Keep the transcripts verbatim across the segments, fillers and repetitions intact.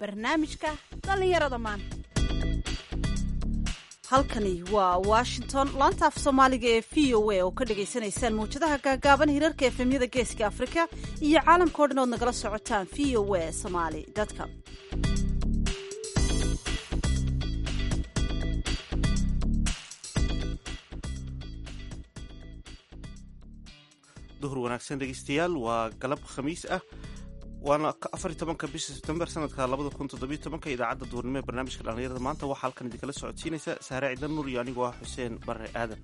barnaamijka dhallinyarada maanta. halkani waa washington, laanta af soomaaliga ee v o a oo ka dhagaysanaysaan mawjadaha gaagaaban hirarka efemyada geeska afrika iyo caalamka o dhan ood nagala socotaan v o a somali com. duhur wanaagsan dhegeystayaal, waa galab khamiis ah, waana afar iyo tobanka bisha sebtembar sanadka labada kun toddobiyo tobanka. idaacadda duhurnimo ee barnaamijka dhallinyarada maanta waxaa halkan idinkala socodsiinaysa saare ciidan nuur iyo anigoo ah xuseen bare aadan.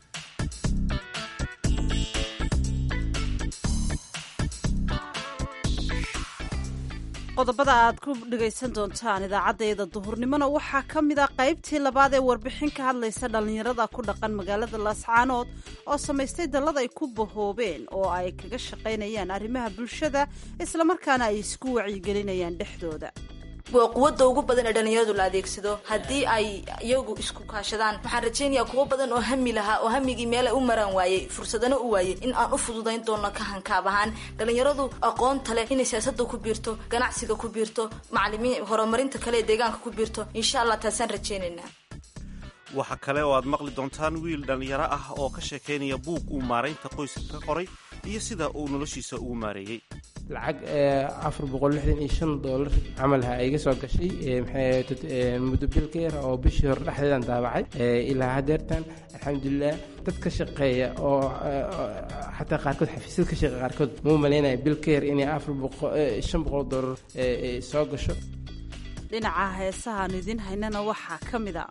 qodobada aad ku dhagaysan doontaan idaacaddayda duhurnimona waxaa ka mid ah qaybtii labaad ee warbixin ka hadlaysa dhallinyarada ku dhaqan magaalada laascaanood oo samaystay dallad ay ku bahoobeen oo ay kaga shaqaynayaan arrimaha bulshada islamarkaana ay isku wacyigelinayaan dhexdooda. waa quwadda ugu badan ee dhallinyaradu la adeegsado. haddii ay iyagu isku kaashadaan, waxaan rajaynayaa kuwo badan oo hami lahaa oo hamigii meelay u maraan waayey, fursadana u waayey, in aan u fududayn doono ka hankaab ahaan dhallinyaradu aqoonta leh inay siyaasadda ku biirto, ganacsiga ku biirto, macalimiin horumarinta kale ee deegaanka ku biirto. insha allah taasaan rajaynaynaa. waxa kale oo aad maqli doontaan wiil dhallinyaro ah oo ka sheekaynaya buug uu maaraynta qoyska ka qoray iyo sida uu noloshiisa ugu maareeyey. lacag afar boqol lixdan iyo shan doolar camalha iga soo gashay muddo bilkeer oo bishii hore dhexdeedan daabacay ilaa hadeertan alxamdulilah. dad ka shaqeeya oo xataa qaarkood xafiisyad ka shaqeeya qaarkood muu malaynaya bilkeer inay afar boqol shan boqol doolar soo gasho. dhinaca heesahaan idin haynana waxaa ka mid a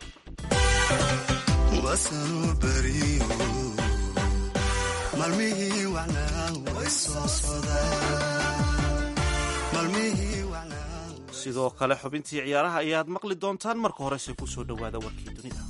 sidoo kale xubintii ciyaaraha ayaad maqli doontaan. marka horese ku soo dhowaada warkii dunida.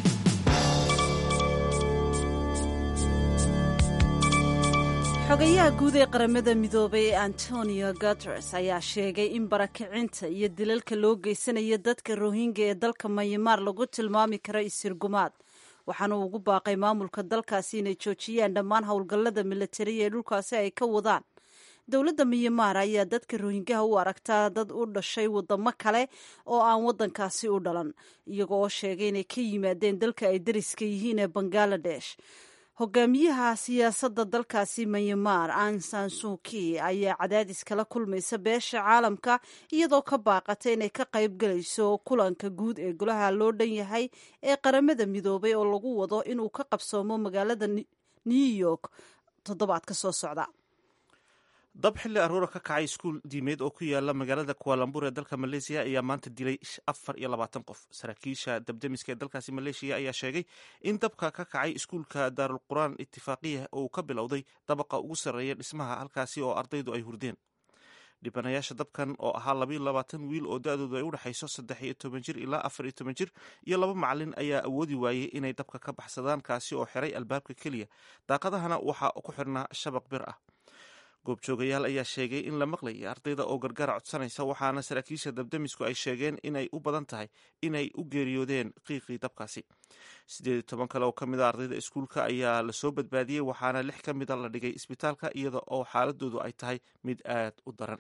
xogayaha guud ee qaramada midoobay antonio guteres ayaa sheegay in barakicinta iyo dilalka loo geysanayo dadka rohingya ee dalka myanmar lagu tilmaami karo isirgumaad, waxaana uu ugu baaqay maamulka dalkaasi inay joojiyaan dhammaan howlgallada militariya ee dhulkaasi ay ka wadaan. dowladda myanmar ayaa dadka rohingaha u aragtaa dad u dhashay wadamo kale oo aan wadankaasi u dhalan, iyago oo sheegay inay ka yimaadeen dalka ay dariska yihiin ee bangaladesh. hogaamiyaha siyaasadda dalkaasi myanmar Aung San Suu Kyi ayaa cadaadis kala kulmaysa beesha caalamka iyadoo ka baaqatay inay ka qayb galayso kulanka guud ee golaha loo dhan yahay ee qaramada midoobay oo lagu wado inuu ka qabsoomo magaalada New York toddobaadka soo socda. dab xilli aroora ka kacay iskuul diimeed oo ku yaala magaalada kualambur ee dalka maleesiya ayaa maanta dilay afar iyo labaatan qof. saraakiisha dabdemiska ee dalkaasi maleeshiya ayaa sheegay in dabka ka kacay iskuulka daarul qur'aan itifaaqiya oo ka bilowday dabaqa ugu sarreeya dhismaha halkaasi oo ardaydu ay hurdeen. dhibanayaasha dabkan oo ahaa labayo labaatan wiil oo da-doodu ay u dhexayso saddex iyo toban jir ilaa afar iyo toban jir iyo laba macalin ayaa awoodi waayey inay dabka ka baxsadaan, kaasi oo xiray albaabka keliya. daaqadahana waxaa ku xirnaa shabaq bir ah. goobjoogayaal ayaa sheegay in la maqlayay ardayda oo gargaara codsanaysa, waxaana saraakiisha dabdemisku ay sheegeen inay u badan tahay inay u geeriyoodeen qiiqii dabkaasi. siddeed iyo toban kale oo ka mid a ardayda iskuulka ayaa lasoo badbaadiyey, waxaana lix ka mida la dhigay isbitaalka iyada oo xaaladoodu ay tahay mid aad u daran.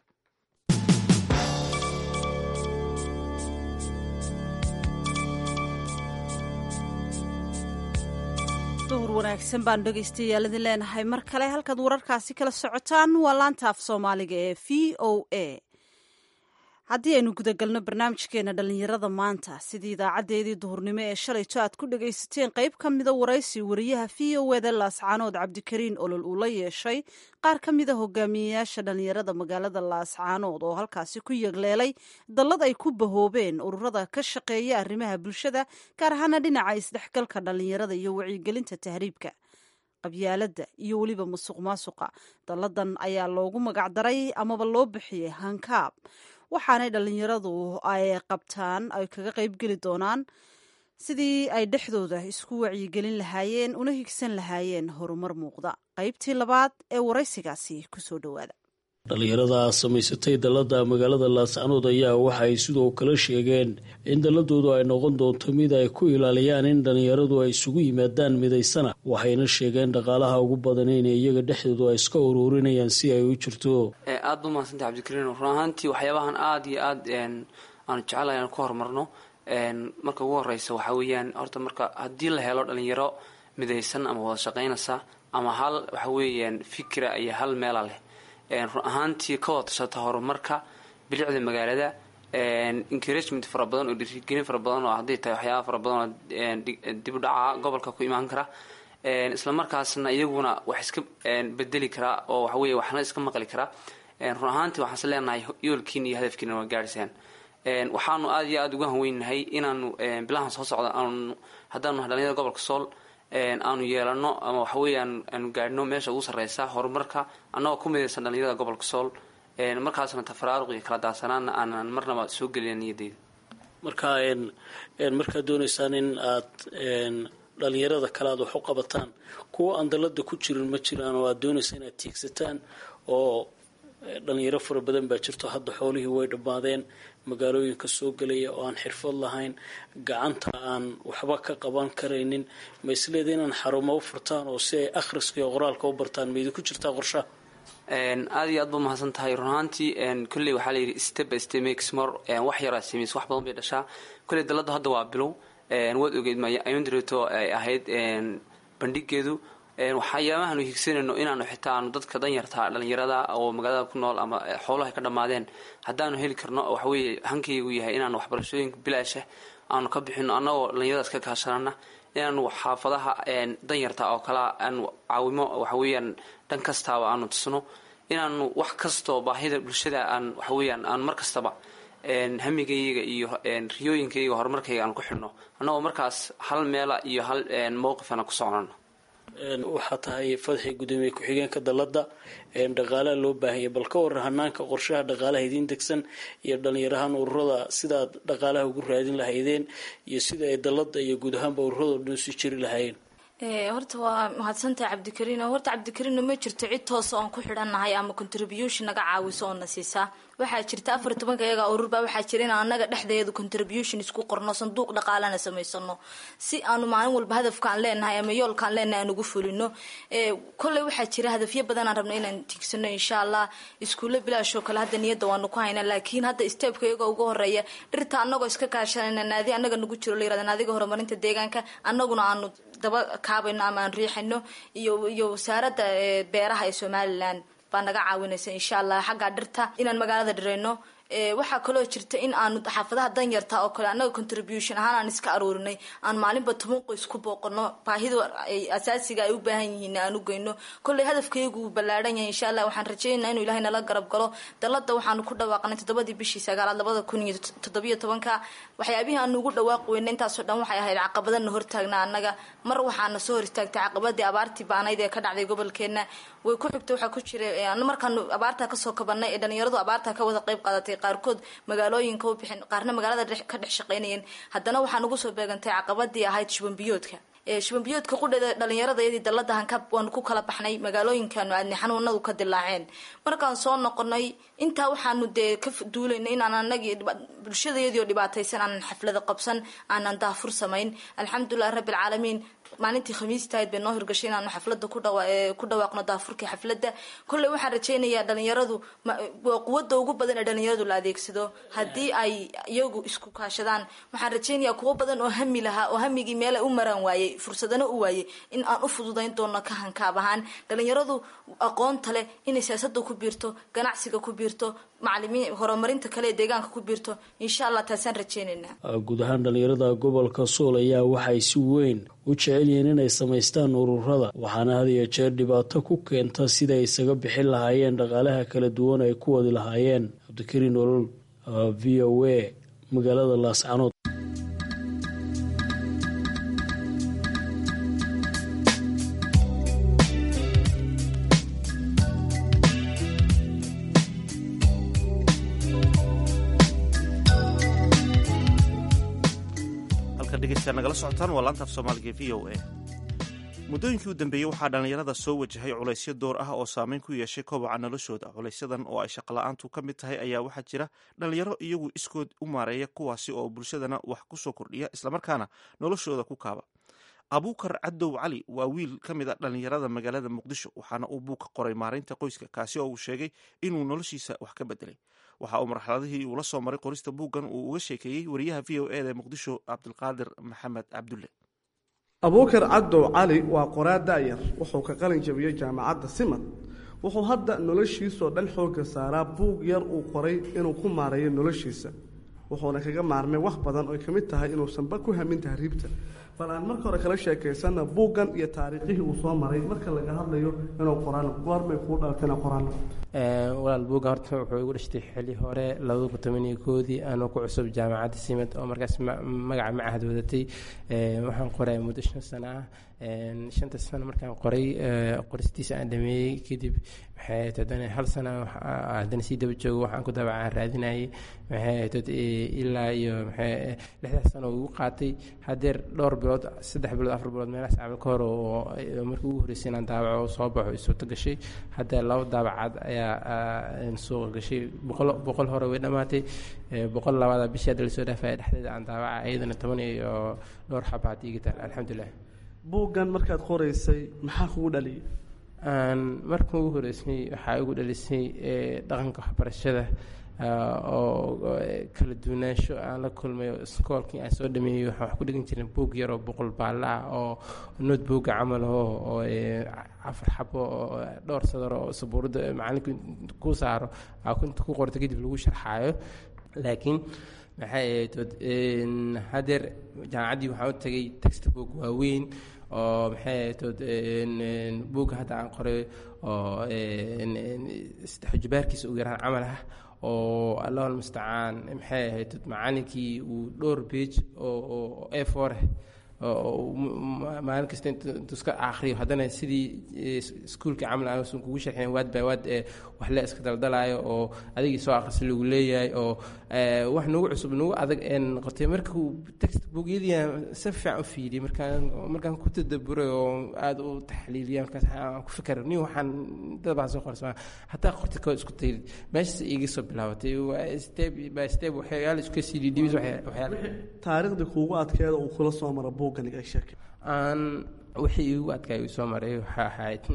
duhur wanaagsan baan dhegaystayaal idin leenahay mar kale. halkaad wararkaasi kala socotaan waa laanta af soomaaliga ee v o a. haddii aynu gudagalno barnaamijkeena dhallinyarada maanta, sidii idaacadeedii duhurnimo ee shalayto aad ku dhagaysateen qayb ka mida waraysi wariyaha v o eda laascaanood cabdikariin olol uu la yeeshay qaar ka mida hogaamiyeyaasha dhallinyarada magaalada laascaanood oo halkaasi ku yegleelay dallad ay ku bahoobeen ururada ka shaqeeya arrimaha bulshada, gaar ahaana dhinaca isdhexgalka dhallinyarada iyo wacyigelinta tahriibka, qabyaaladda iyo weliba musuq maasuqa. dalladan ayaa loogu magacdaray amaba loo bixiyey hankaab, waxaanay dhallinyaradu ay qabtaan ay kaga qayb geli doonaan sidii ay dhexdooda isku wacyigelin lahaayeen una higsan lahaayeen horumar muuqda. qaybtii labaad ee waraysigaasi ku soo dhowaada. dhalinyarada samaysatay dalada magaalada Laascaanood ayaa waxa ay sidoo kale sheegeen in daladoodu ay noqon doonto mid ay ku ilaaliyaan in dhalinyaradu ay isugu yimaadaan midaysana waxayna sheegeen dhaqaalaha ugu badan in iyaga dhexdoodu ay iska ururinayaan si ay u jirto. aad buu mahadsantahay Cabdikariin run ahaantii waxyaabahan aad iyo aad aan jecelahay inaan ku horumarno marka ugu horeysa waxa weeyaan horta marka haddii la helo dhalinyaro midaysan ama wada shaqaynaysa ama hal waxa weeyaan fikra iyo hal meel leh run ahaantii ka wada tashata horumarka bilicda magaalada encouragement fara badan oo dhiirigelin fara badan oo haddii tahay waxyaaba fara badan oo dib u dhaca gobolka ku imaan kara isla markaasna iyaguna wax iska bedeli kara oo waxa weeye waxna iska maqli kara run ahaantii waxaan is leenahay yoolkiina iyo hadafkiina waa gaadhiseen waxaanu aad iyo aad uga hanweynahay inaanu bilahan soo socda aanu haddaanu dhalinyarada gobolka Sool aanu yeelano ama waxa weeyaan aanu gaadhno meesha ugu sareysa horumarka annagoo ku midaysan dhalinyarada gobolka Sool markaasna tafaraaruq iyo kala daasanaana aanan marnaba soo gelin niyadeyda. marka markaad doonaysaan in aad dhalinyarada kale aad wax u qabataan kuwa aan dalada ku jirin ma jiraan oo aad doonaysaan inaad tiigsataan oo dhalinyaro fara badan baa jirto hadda xoolihii way dhammaadeen magaalooyinka soo galaya oo aan xirfad lahayn gacanta aan waxba ka qaban karaynin ma isleedahay inaan xarumo u furtaan oo si ay akhriska iyo qoraalka u bartaan ma idinku jirtaa qorshaha? aad iyo aad buu mahadsan tahay run ahaantii kulley waxaa layidhi step by step makes more wax yaraa sameys wax badan bay dhashaa kulley dalada hadda waa bilow waad ogeed ma ayundireto ay ahayd bandhigeedu waxyaabahaanu higsanayno inaanu xitaa aanu dadka danyarta dhalinyarada oo magaalada ku nool ama xoolaha ka dhamaadeen haddaanu heli karno waxa weeye hankaygu yahay inaanu waxbarashooyinka bilaasha aanu ka bixino annagoo dhalinyaradaas ka kaashanana inaanu xaafadaha danyarta oo kala aanu caawimo waxa weeyaan dhan kastaaba aanu tusno inaanu wax kastoo baahida bulshada aan waxa weeyaan aan mar kastaba hamigayga iyo riyooyinkayga horumarkayga aan ku xidhno annagoo markaas hal meela iyo hal mowqifana ku soconano. waxaa tahay Fadxi gudoomiye ku-xigeenka dalada dhaqaalaha loo baahanya bal ka waran hanaanka qorshaha dhaqaalaha idin degsan iyo dhalinyarahan ururada sidaad dhaqaalaha ugu raadin lahaydeen iyo sida ay dalada iyo guud ahaanba ururada dhan si jiri lahaayeen. horta waa mahadsantahay Cabdikariin horta Cabdikariin ma jirto cid toos oo aan ku xidhanahay ama contribution naga caawiso oo na siisaa waxaa jirta afar iyo toban iyaga urur baa waxaa jira in anaga dhexdeedu contribution isku qorno sanduuq dhaqaalana sameysano si aanu maalin walba hadafkaan leenahay ama yoolkaan leenahay aan ugu fulino ee kulay waxaa jira hadafyo badan aan rabno inaan tigsano insha Allah iskuule bilaasho kale hadda niyada waanu ku haynaa laakiin hadda stepka iyaga ugu horeeya dhirta anagoo iska kaashanayna naadi anaga nagu jiro leeyahay naadiga horumarinta deegaanka anaguna aanu daba kaabayno ama aan riixino iyo iyo wasaaradda beeraha ee Soomaaliland baa naga caawinaysa insha Allah xagga dhirta inaan magaalada dhireyno waxaa kaloo jirta in aanu xaafadaha danyarta oo kale anaga contribution ahaan aan iska aruurinay aan maalinba toban qoys ku booqano baahida asaasiga ay u baahan yihiin aan u geyno kulay hadafkaygu ballaaran yahay insha Allah waxaan rajaynayaa inuu Ilaahay nala garab galo dalada waxaan ku dhawaaqnay toddobadii bishii sagaalaad labada kun iyo toddoba iyo toban waxyaabihi aan ugu dhawaaq weynay intaas oo dhan waxay ahayd caqabadaha hor taagnaa anaga mar waxaana soo hor istaagtay caqabadii abaartii baanayd ee ka dhacday gobolkeena way ku xigtay waxa ku jira aan markaan abaarta ka soo kabanay ee dhalinyaradu abaarta ka wada qayb qaadatay qaarkood magaalooyinka u bixin qaarna magaalada ka dhex shaqeynayeen haddana waxaan ugu soo beegantay caqabadii ahayd shuban biyoodka ee shuban biyoodka qudheeda dhalinyarada iyadii dalada hanka waan ku kala baxnay magaalooyinkan aadni xanuunadu ka dilaaceen markaan soo noqonay inta waxaanu de ka duuleynay inaan anaga bulshadayadii dhibaataysan aan xaflada qabsan aan daafur samayn alxamdulillah rabbil caalamiin maalintii khamiista ay been noo hirgashay inaan xaflada ku dhawaa ku dhawaaqno daafurkii xaflada kulay waxaan rajaynayaa dhalinyaradu quwadda ugu badan ee dhalinyaradu la adeegsado haddii ay iyagu isku kaashadaan waxaan rajaynayaa kuwa badan oo hami lahaa oo hamigii meel ay u maraan waayay fursadana u waayay in aan u fududayn doono ka hankaab ahaan dhalinyaradu aqoonta leh inay siyaasadda ku biirto ganacsiga ku biirto macallimiin horumarinta kale ee deegaanka ku biirto insha Allah taasaan rajaynaynaa. guud ahaan dhalinyarada gobolka Sool ayaa waxay si weyn u jecel yihiin inay samaystaan ururada waxaana had iyo jeer dhibaato ku keenta sida ay isaga bixin lahaayeen dhaqaalaha kala duwan ay ku wadi lahaayeen. Cabdikariin Olol, V O A, magaalada Laascaanood. nagala socotaan waa laanta af Soomaaliga V O A. muddooyinkii u dambeeyey waxaa dhallinyarada soo wajahay culaysyo door ah oo saameyn ku yeeshay koboca noloshooda. culaysyadan oo ay shaqola'aantu ka mid tahay ayaa waxaa jira dhallinyaro iyagu iskood u maareeya, kuwaasi oo bulshadana wax ku soo kordhiya islamarkaana noloshooda ku kaaba. abuukar cadow cali waa wiil ka mid a dhallinyarada magaalada muqdisho, waxaana uu buug ka qoray maareynta qoyska, kaasi oo uu sheegay inuu noloshiisa wax ka bedelay. waxa uu marxaladihii uu la soo maray qorista buuggan uu uga sheekeeyey wariyaha v o e da muqdisho cabdulqaadir maxamed cabdulle. abuukar cadow cali waa qoraa da'yar, wuxuu ka qalin jabiyey jaamacadda simad. wuxuu hadda noloshiisoo dhan xoogga saaraa buug yar uu qoray inuu ku maareeyo noloshiisa, wuxuuna kaga maarmay wax badan oo ay ka mid tahay inuusanba ku hamin tahriibta. bal aan marka hore kala sheekaysanna buuggan iyo taariikhihii uu soo maray marka laga hadlayo inuu qoraan goormay kuu dhaltayna qoraan. walaal buugga horta wuxuu igu dhashtay xilli hore labada kun toban iyo koodii anuu ku cusub jaamacadda simad oo markaas magaca macahad wadatay. waxaan qoray muddo shan sano ah. shanta sano markaan qoray qoristiisa aan dhameeyey kadib maxay haddana hal sano haddana sii daba joogo waxaan ku daabacaan raadinayay maxay ilaa iyo maxay lixdaas sano ugu qaatay. hadeer dhowr bilood saddex bilood afar bilood meelahaas camal ka hor oo markii ugu horreysay inaan daabaco soo baxo isuuta gashay. hadda laba daabacad ayaa suuqa gashay. boqol boqol hore way dhammaatay, boqol labaada bishii hadda lasoo dhaafaya dhexdeeda aan daabaca iyadana toban iyo dhowr xabaad iga taal alxamdulilah. buuggan markaad qoraysay maxaa kugu dhaliyay? marka ugu horeysay waxaa igu dhalisay dhaqanka waxbarashada oo kala duwanaansho aan la kulmay. iskoolkii aan soo dhameeyey waxaan wax ku dhigan jiray buug yar oo boqol baalla ah oo notebooga camal oo afar xabo oo dhowr sadar oo sabuurada macalinka ku saaro inta ku qorta kadib lagu sharxaayo. laakiin maxay ahayd hadeer jaamacaddii waxaan u tagay textbook waaweyn oo maxay ahayd buugga hadda aan qoray oo saddex jubaarkiisa ugu yaraan camal ah oo allah almustacaan maxay ahayd macalinkii uu dhowr page oo a four maalin kasta intuu iska akhriyo haddana sidii iskuulka camal aanusan kugu sharxin waad baa waad wax le iska daldalaayo oo adigii soo akhrisa lagu leeyahay oo wax nagu cusub nagu adag ee noqotay. markuu textbookyadii si fiican u fiiriyey markaan markaan ku tadaburay oo aada u taxliiliyay markaas aan ku fikray nin waxaan dad baa soo qorsa hataa qorti koo isku tayrid meeshaas iga soo bilaabatay step by step waxyaalo isku sii dhibis waxyaalo taariikhda kuugu adkeeda uu kula soo maro buuggan iga sheekay. aan wixii igu adkaa uu soo maray waxa ahayd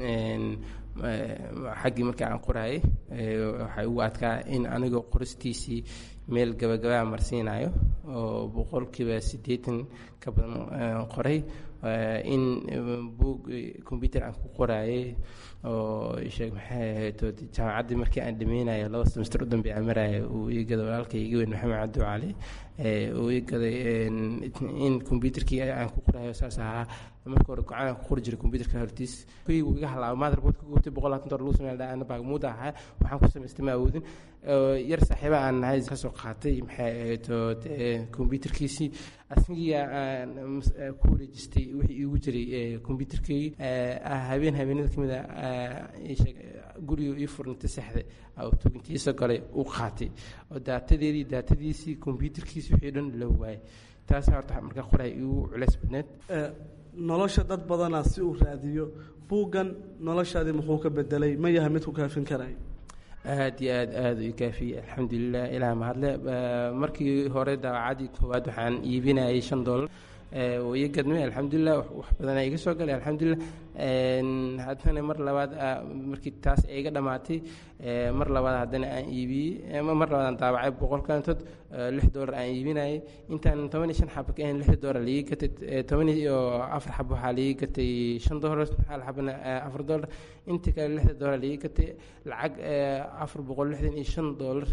xaggii markii aan qorayay waxaa igu adkaa in anigoo qoristiisii meel gabagabaa marsiinayo oo boqolkiiba siddeetan ka badan qoray in buug combyuter aan ku qorayay oo sheeg maxay ahayd jaamacaddii markii aan dhameynayo laba semester u dambe aan maraayo uu ii gaday walaalkay iga weyn maxamed cabdu cali uu ii gaday in combyuterkii aan ku qorayo saas ahaa. marka hore go-aan ku qori jiray combyuterka hortiis kuwii uu iga halaabo motherboardka ku gubtay boqol labaatan dolar lagu sameeyo ana baagmuuda ahaa waxaan ku samaystay ma awoodin. yar saaxiiba aan nahay ka soo qaatay maxay ahayd combyuterkiisii asmigii aan ku wareejistay wixii iigu jiray combyuterkii habeen habeenada kamid a guriga ii furnatay saxda oo tugintiisa galay u qaatay oo daatadeedii daatadiisii combyuterkiisii wixii dhan la waayay. taas horta markaa qoray iigu culays badneed. nolosha dad badanaa si uu raadiyo buuggan noloshaadii muxuu ka bedelay ma yahay mid ku kaafin karay? aad iyo aad aada u kaafiyey alxamdulilah ilaah mahadle. markii hore daawacadii koowaad waxaan iibinayay shan dollar oo ii gadmay alxamdulilah wax badanaa iga soo galay alxamdulilah. haddana mar labaad markii taas iga dhammaatay mar labaad haddana aan iibiyey mar labaad aan daawacay boqolkantood lix dollar aan iibinayay. intaan toban iyo shan xabo ka ahayn lix dollar liigi gatay toban iyo afar xabo waxaa liigi gatay shan dollar hal xabana afar dollar intii kale lixda dollar liigi gatay lacag afar boqol lixdan iyo shan dollar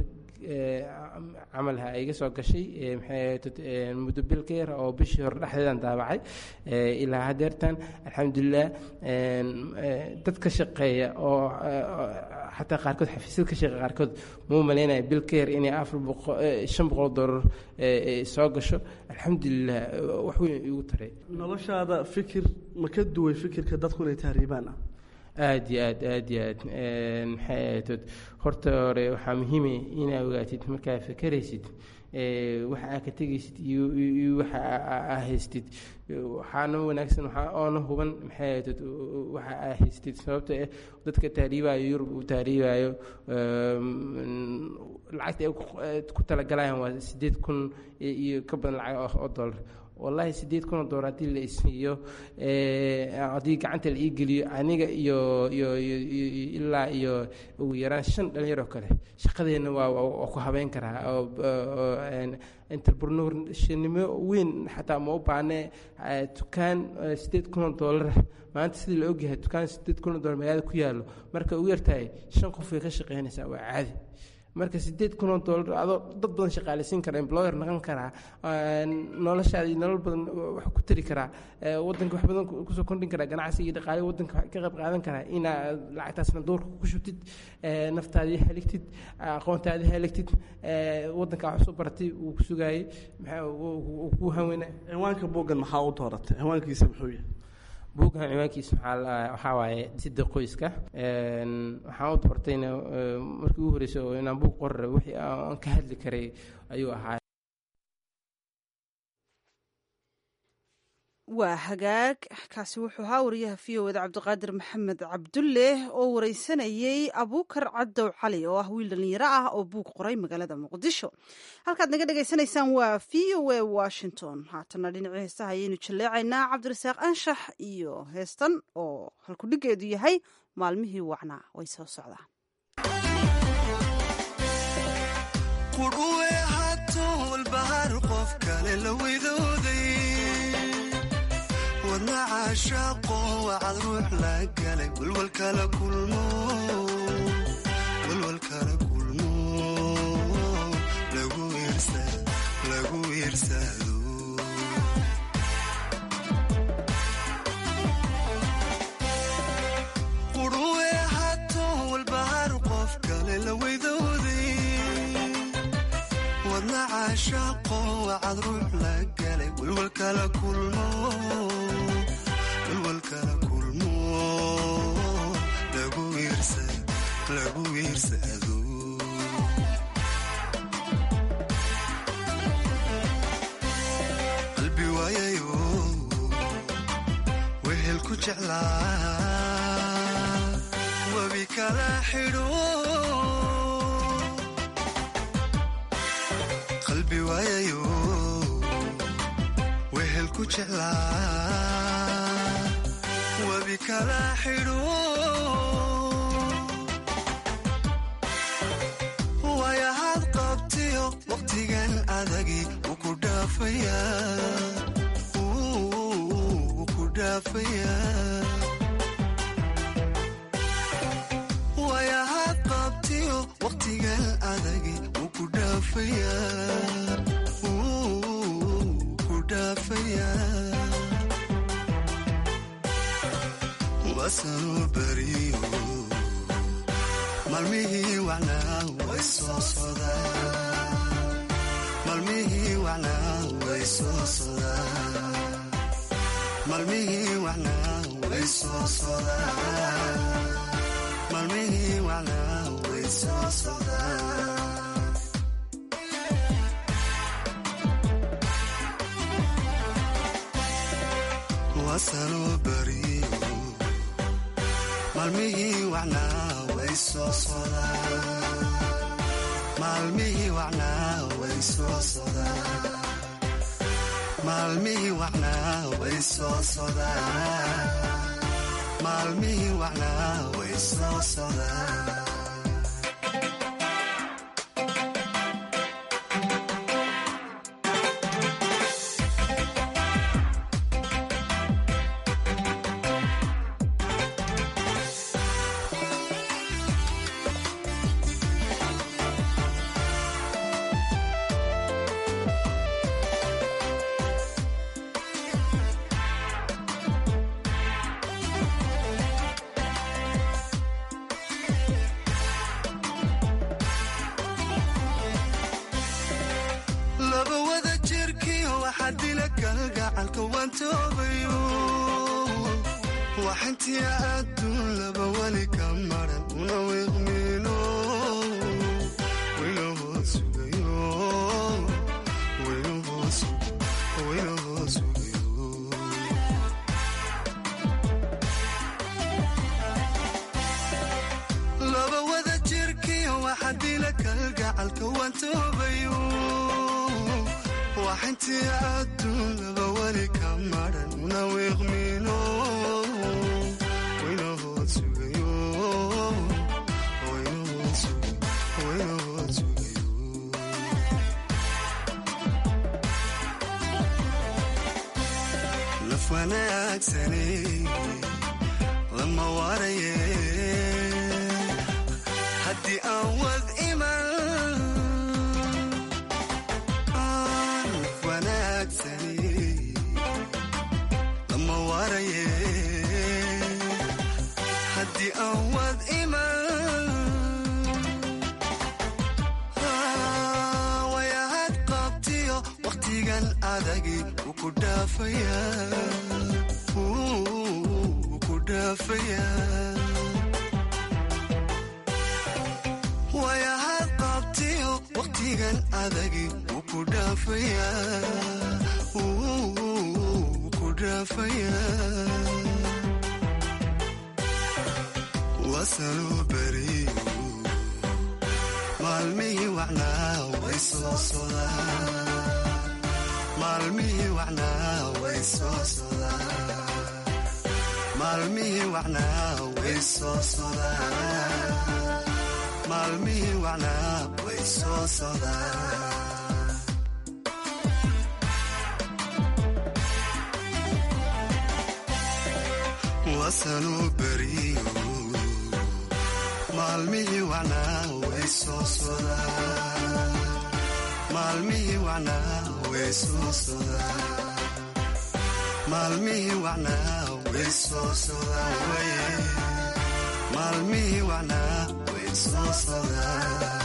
camalha iga soo gashay maxay muddo bilkeer oo bishii hore dhexdeedaan daabacay ilaa hadeertan alxamdulilah. dad ka shaqeeya oo xataa qaarkood xafiisyada ka shaqeeya qaarkood muu malaynaya bilkeer inay afar boqol shan boqol dollar soo gasho alxamdulilah wax weyn igu taray. noloshaada fikir ma ka duway fikirka dadku inay tahriibaan ah? aad iyo aad aad iyo aad maxay ahayd horta hore waxaa muhiima inaa ogaatid markaa fakeraysid waxa aa ka tegaysid iyo waxa aa haystid waxaana wanaagsan waxaa oona huban maxay ahayd waxa aa haystid sababta eh dadka taariibayo yurub uu taariibayo lacagta ay ku talagalayaan waa sideed kun iyo ka badan lacag oo dollar wallahi sideed kun oo dollar haddii la isiiyo haddii gacanta la ii geliyo aniga iyo iyo ilaa iyo ugu yaraan shan dhalinyaroo kale shaqadeenna waa waa ku habeyn karaa oo entrepreneurshipnimo weyn xataa ma u baahne dukaan sideed kun oo dollar maanta sidii la ogyahay dukaan sideed kun oo dollar magaalada ku yaallo marka ugu yartahay shan qof way ka shaqeynaysaa waa caadi marka sideed kun oo dollar adoo dad badan shaqaalaysiin kara employer noqon karaa noloshaada iyo nolol badan wax ku tari karaa wadanka wax badan kusoo kordhin karaa ganacsi iyo dhaqaale wadanka ka qayb qaadan karaa inaad lacagtaasna doorka ku shubtid naftaadii haligtid aqoontaadii haligtid wadanka wax soo baratay uu ku sugaayay maxaa ku haweenay ciwaanka buuggan maxaa u dooratay ciwaankiisa muxuu yahay buuggan ciwaankiisa waxaa waaye sida qoyska waxaan u doortayna markii ugu horreysay oo inaan buug qorre wixii aan ka hadli karay ayuu ahaa waa hagaag kaasi wuxuu ahaa wariyaha v o eda cabdiqaadir maxamed cabdulle oo wareysanayey abuukar cadow cali oo ah wiil dhalinyaro ah oo buug qoray magaalada muqdisho halkaad naga dhagaysanaysaan waa v o a washington haatana dhinacii heestaha ayaynu jaleecaynaa cabdirasaaq anshax iyo heestan oo halkudhigeedu yahay maalmihii wacnaa way soo socdaan wadna caashaaqo wacad ruux la galay walwalkala kulmo walwalkala kulmo lagu irsado lagu irsado quruwe hato walbahar qof kale la weydooday wadna caashaaqo wacad ruux la galay walwalkala kulmo qalbi waayayo wehel ku jeclaa wabi kala xidho qalbi waayayo wehel ku jeclaa wabi kala xidho waqtigan adagi wuu ku dhaafayaa wayahaad qabtiyo waqtigan adagi wuu ku dhaafayaa ku dhaafayaa wasanuu bariyo maalmihii wacnaa way soo sodaan maalmihii wacnaa way soo sodaan maalmihii wacnaa way soo sodaan maalmihii wacnaa way soo sodaan wasanoo bariyo maalmihii wacnaa way soo sodaan maalmihii wacnaa way soo sodaan maalmihii wacnaa way soo sodaan maalmihii wacnaa way soo sodaan waxintii adduun laba wali ka maran una wiiqmiino wayna hoos sugayo wayna hoos wayna hoos sugayo laba wada jirkiyo waxa dila kalgacalka waan toobayo waxintii adduun laba wali ka maran una wiiqmiino wayna hoos sugayo wayna hoos wayna hoos sugayo laf wanaagsane lama waraye haddii aan wad iman lama waraye haddii aan wad iman wayahad qabtiyo wakhtigan adagi wuu ku dhaafaya wuu ku dhaafaya wayahad qabtiyo wakhtigan adagi wuu ku dhaafaya wasaluu beriyo maalmihii wacnaa way soo sodaan maalmihii wacnaa way soo sodaan maalmihii wacnaa way soo sodaan maalmihii wacnaa way soo sodaan wasaluu beriyo maalmihii wacnaa way soo sodaan maalmihii wacnaa way soo sodaan maalmihii wacnaa way soo sodaan waye maalmihii wacnaa way soo sodaan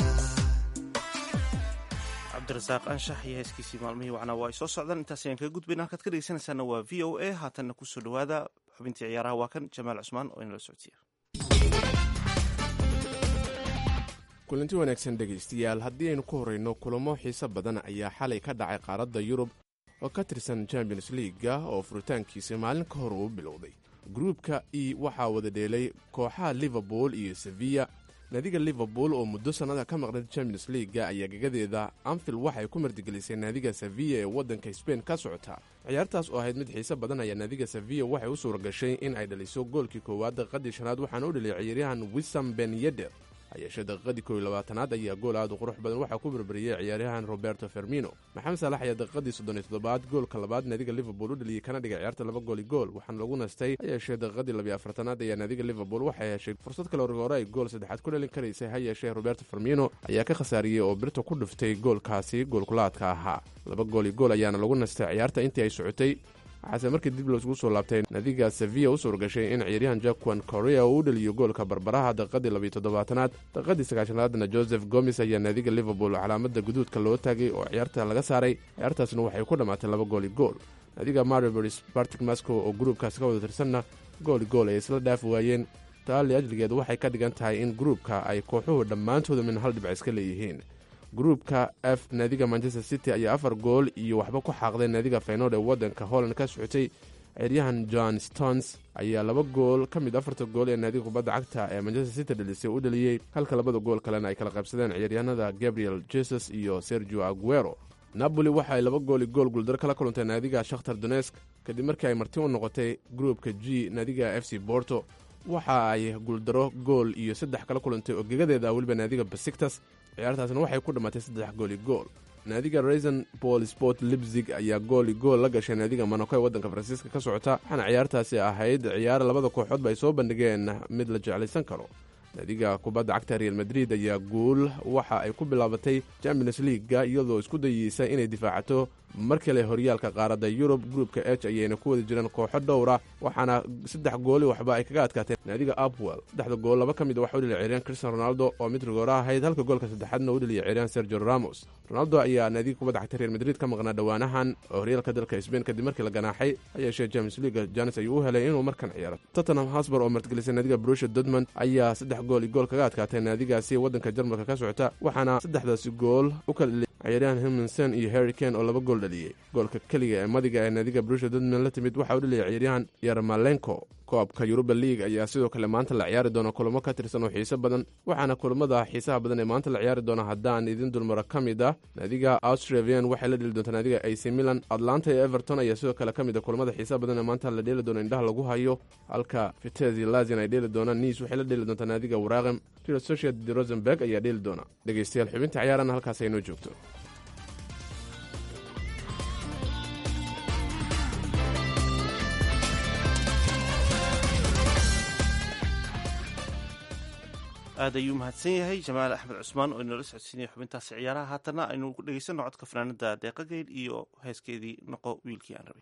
cabdirasaaq anshax iyo heeskiisii maalmihii wacnaa waa ay soo socdaan intaas ayaan kaga gudbayna halkaad ka dhegeysanaysaana waa v o a haatanna kusoo dhawaada xubintii ciyaaraha waa kan jamaal cusmaan oo inala socodsiiya kulanti wanaagsan dhegaystayaal haddii aynu ku horrayno kulamo xiise badan ayaa xalay ka dhacay qaaradda yurub oo ka tirsan champions liiga oo furitaankiisa maalin ka hor uu bilowday gruubka e waxaa wada dheelay kooxaha liverpool iyo seviya naadiga liverpool oo muddo sannada ka maqnay champions liiga ayaa gegadeeda anfield waxay ku martigelisay naadiga seviya ee waddanka sbain ka socota ciyaartaas oo ahayd mid xiise badan ayaa naadiga seviya waxay u suura gashay in ay dhaliso goolkii koowaad daqiiqadii shanaad waxaana u dhaliyay ciyaaryahan wisam ben yeder hayeeshee daqiiqadii kow iyo labaatanaad ayaa gool aad u qurux badan waxaa ku berberiyey ciyaaryahan roberto fermino maxamed saalax ayaa daqiiqadii soddon iyo toddobaad goolka labaad naadiga liverpool u dhaliyey kana dhigay ciyaarta laba gooli gool waxaana lagu nastay hayeeshee daqiiqadii labiyo afartanaad ayaa naadiga liverpool waxay heshay fursad kale hore ay gool saddexaad ku dhalin karaysay hayeeshee roberto fermino ayaa ka khasaariyey oo birta ku dhuftay goolkaasi goolkulaadka ahaa laba gooli gool ayaana lagu nastay ciyaarta intii ay socotay waxaase markii dib loosgu soo laabtay naadiga seviya u suura gashay in ciyaaryahan jackwan korea uu u dhaliyo goolka barbaraha daqiiqadii labiyo toddobaatanaad daqiiqadii sagaashanaadna joseph gomes ayaa naadiga liverpool calaamada guduudka loo taagay oo ciyaarta laga saaray ciyaartaasna waxay ku dhammaatay laba gooli gool naadiga maribors bartic mascow oo gruubkaasi ka wada tirsanna gooli gool ay isla dhaafi waayeen taali ajligeed waxay ka dhigan tahay in gruubka ay kooxuhu dhammaantooda min hal dhibc iska leeyihiin gruubka f naadiga manchester city ayaa afar gool iyo waxba ku xaaqday naadiga feynood ee waddanka holland ka socotay ciyaaryahan john stones ayaa laba gool ka mid afarta gool ee naadiga kubadda cagta ee manchester city dhalisay u dhaliyey halka labada gool kalena ay kala qaybsadeen ciyaaryahanada gabriel jesus iyo sergio aguero napoli waxa ay laba gooli gool guuldaro kala kulantay naadiga shakhtar donesk kadib markii ay marti u noqotay gruubka g naadiga f c borto waxa ay guuldaro gool iyo saddex kala kulantay oo gegadeeda weliba naadiga basiktas ciyaartaasna waxay ku dhammaatay saddex gooli gool naadiga raisan bol sport libzig ayaa gooli gool la gashay naadiga monaco ee waddanka faransiiska ka socota waxaana ciyaartaasi ahayd ciyaar labada kooxoodba ay soo bandhigeen mid la jeclaysan karo naadiga kubadda cagta real madrid ayaa guul waxa ay ku bilaabatay champions leaguega iyadoo isku dayeysa inay difaacato mar kale horyaalka qaaradda yurub gruupka h ayayna ku wada jiraan kooxo dhowra waxaana saddex gooli waxba ay kaga adkaateen naadiga upwell saddexda gool laba ka mid waxa u dhaliya ciyaaryahan cristiano ronaldo oo mid rigoora ahayd halka goolka saddexaadna u dhaliya ciyaaryahan sergio ramos ronaldo ayaa naadiga kubadda cagta real madrid ka maqnaa dhowaanahan oo horyaalka dalka Spain kadib markii la ganaaxay ayaa yeeshee Champions League Janis ayuu u helay inuu markan ciyaaro Tottenham Hotspur oo martigelisay naadiga Borussia Dortmund ayaa saddex gool iyo gool kaga adkaatay naadigaasi waddanka Jarmalka ka socota waxaana saddexdaasi gool u kala dhaliyay ciyaaryahan Himmensen iyo Harry Kane oo laba gool dhaliyay goolka kaliya ee madiga ee naadiga Borussia Dortmund la timid waxa uu dhaliyay ciyaaryahan Yarmolenko koobka Europa League ayaa sidoo kale maanta la ciyaari doona kulamo ka tirsan oo xiiso badan waxaana kulamada xiisaha badan ee maanta la ciyaari doona haddaan idin dulmaro ka mid ah naadiga Austria Vienna waxay la dheli doontaa naadiga A C Milan Atlanta iyo Everton ayaa sidoo kale ka mid ah kulamada xiisaha badan ee maanta la dheeli doono indhaha lagu hayo halka Vitesse iyo Lazio ay dheeli doonaan Nice waxay la dheeli doontaa naadiga Waregem Real Sociedad Rosenborg ayaa dheeli doona dhageystayaal xubinta ciyaarana halkaas ay noo joogto aad ayuu mahadsan yahay jamaal axmed cusmaan oo inoola socodsiinaya xubintaasi ciyaaraha haatana aynu ku dhegeysanno codka fanaanada deeqageyd iyo heeskeedii noqo wiilkii aan rabay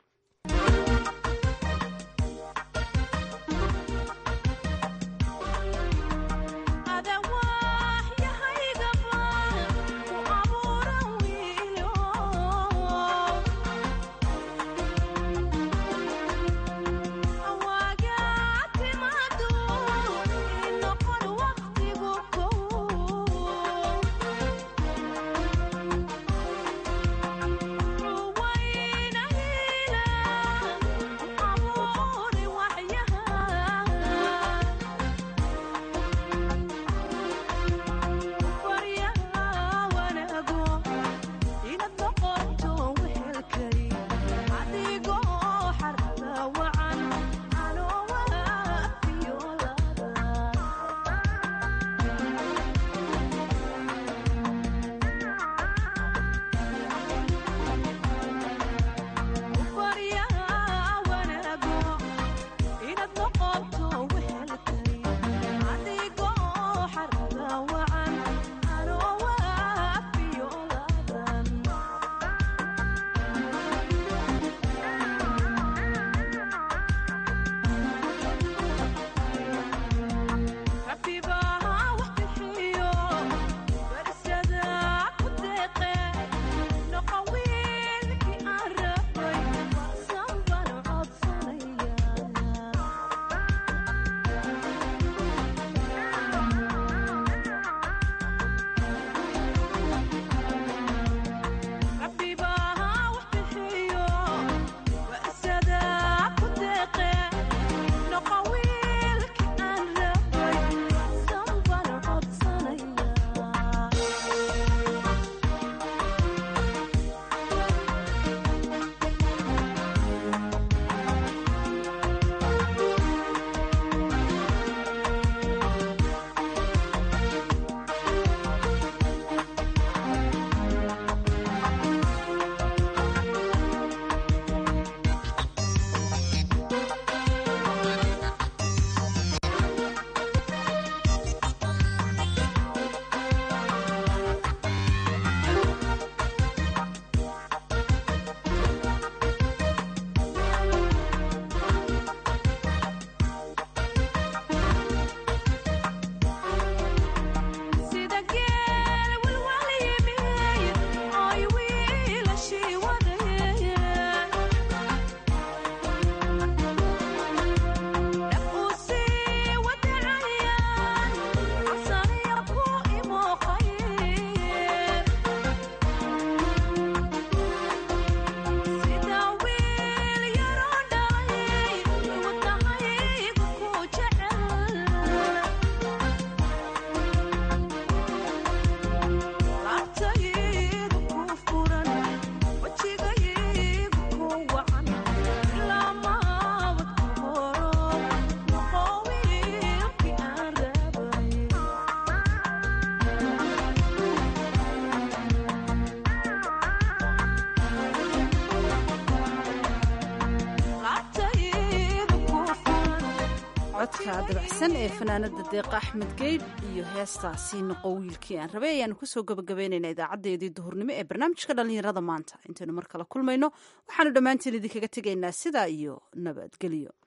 Wayna hila codka dabacsan ee fanaanada deeqa axmed geydh iyo heestaasi noqo wiilkii aan rabay ayaanu kusoo gabagabaynaynaa idaacadeedii duhurnimo ee barnaamijka dhallinyarada maanta intaynu mar kale kulmayno waxaanu dhammaantiin idinkaga tegaynaa sidaa iyo nabadgelyo